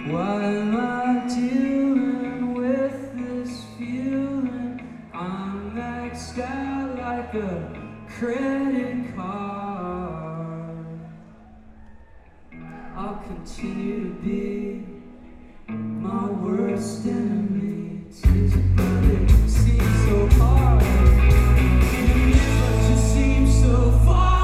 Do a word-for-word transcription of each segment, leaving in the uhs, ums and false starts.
Why am I dealing with this feeling? I'm maxed out like a credit card. I'll continue to be my worst enemy. Tears of blood seem so hard. You never just seem so far.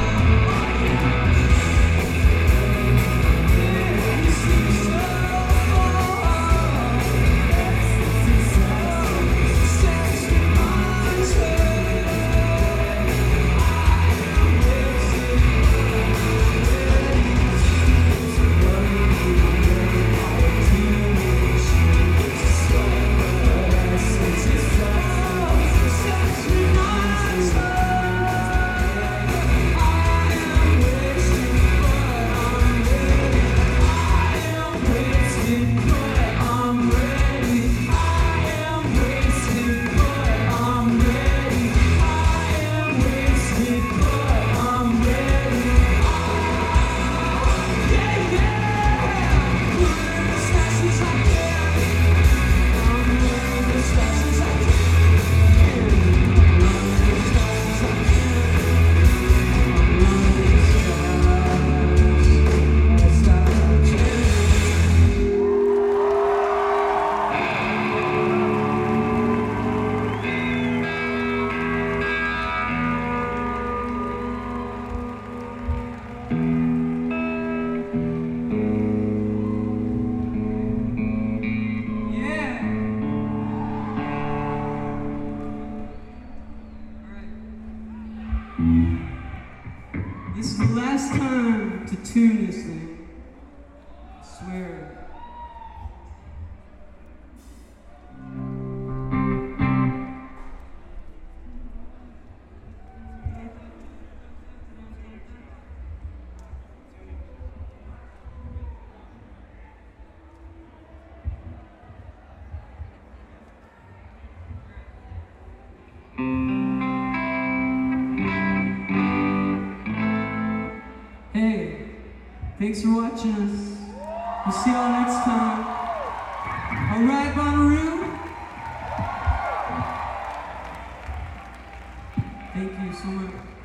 This is the last time to tune this thing. I swear. Hey, thanks for watching us. We'll see y'all next time. Alright, Bonnaroo? Thank you so much.